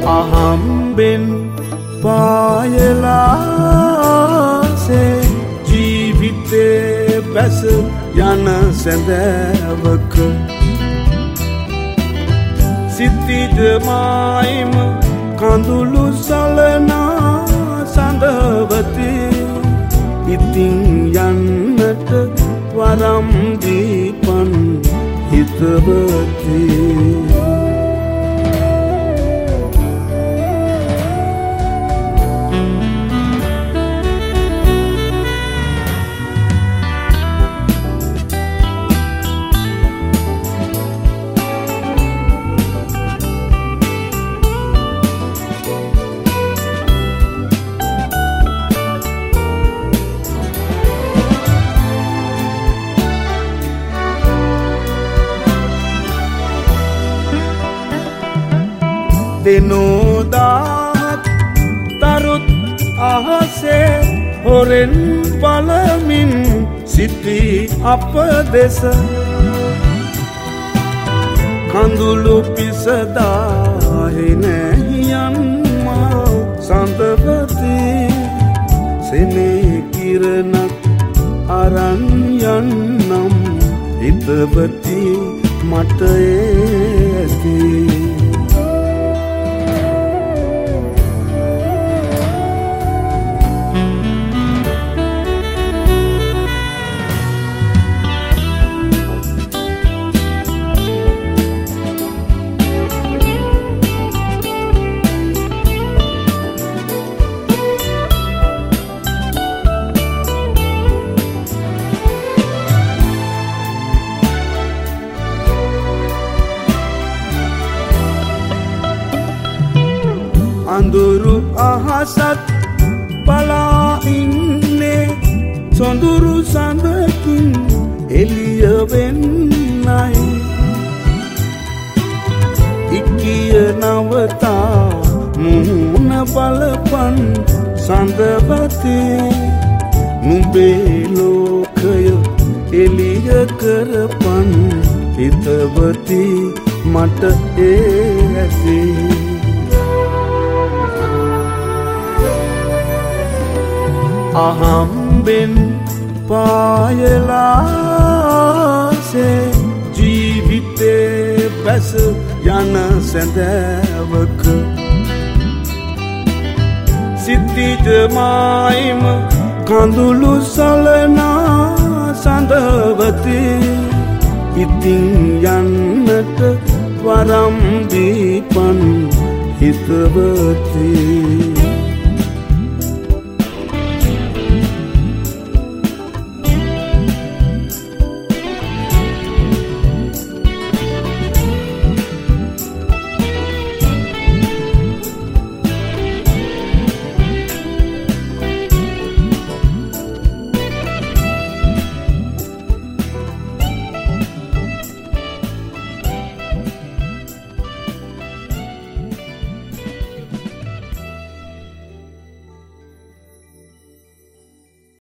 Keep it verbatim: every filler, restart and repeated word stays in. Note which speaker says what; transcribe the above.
Speaker 1: අහම්බෙන් පායලාසේ ජීවිතේ පැස යන සැඳෑවක සිතිද මායිම කඳුළු සලනා සඳවති ඉතින් යන්නට වරම් දීපන් හිතවති දෙනෝදාත් තරුත් අහසේ හොරෙන් බලමින් සිටි අප දෙස කඳුළු පිසදාහෙනැහියන්මා සඳවති සෙනේ කිරණක් අරන් යන්නම් හිතවති මට ඇති අඳුරු අහසත් බලා ඉන්නේ සොඳුරු සඳකින් එළිය වෙන්නයි ඉක්කිය නවතා මුහුණ බලපන් සඳවති නුඹේ ලෝකය එළිය කරපන් හිතවති මට ඒ ඇති අහම්බෙන් පායලාසේ ජීවිතේ පැස යන සැඳෑවක සිතිද මායිම කඳුළු සලනා සඳවති ඉතින් යන්නට වරම් දීපන් හිතවති